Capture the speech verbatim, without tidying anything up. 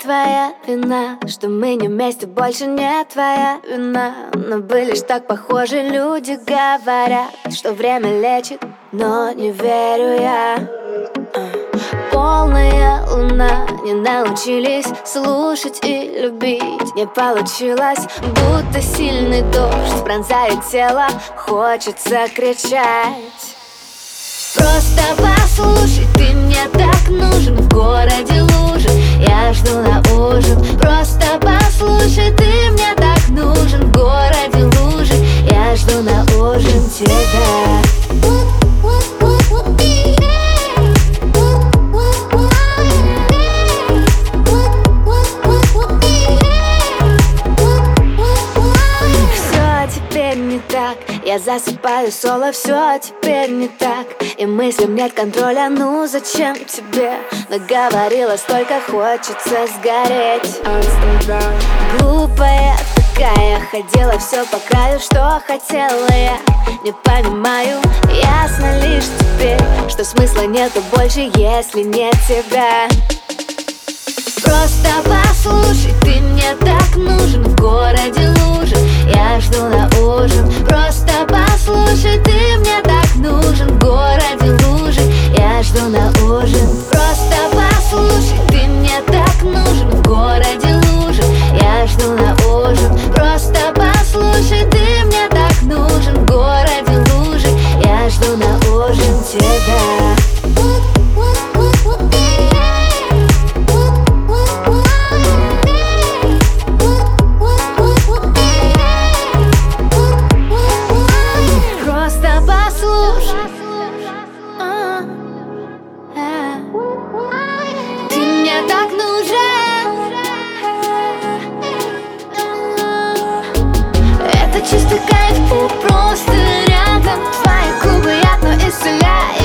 твоя вина, что мы не вместе, больше не твоя вина. Но были ж так похожи, люди говорят, что время лечит, но не верю я. Полная луна, не научились слушать и любить. Не получилось, будто сильный дождь пронзает тело, хочется кричать. Просто послушай, ты мне так нужен в городе лужи. Я жду на ужин. Просто послушай, ты мне так нужен в городе лужи. Я жду на ужин тебя. Не так, я засыпаю соло, все теперь не так. И мыслям нет контроля, ну зачем тебе? Наговорила столько, хочется сгореть. Глупая такая, ходила все по краю, что хотела я. Не понимаю, ясно лишь теперь, что смысла нету больше, если нет тебя. Просто послушай, ты мне так нужен в городе лужи. Я жду на ужин. Просто послушай, ты мне так нужен в городе лужи. Я жду на ужин. Просто послушай, ты мне так нужен в городе лужи. Я жду на ужин. Просто послушай, ты мне так нужен в городе лужи. Я жду на ужин тебя. Так нужен. Это чистый кайф, просто рядом. Твои губы яд, но исцеляет.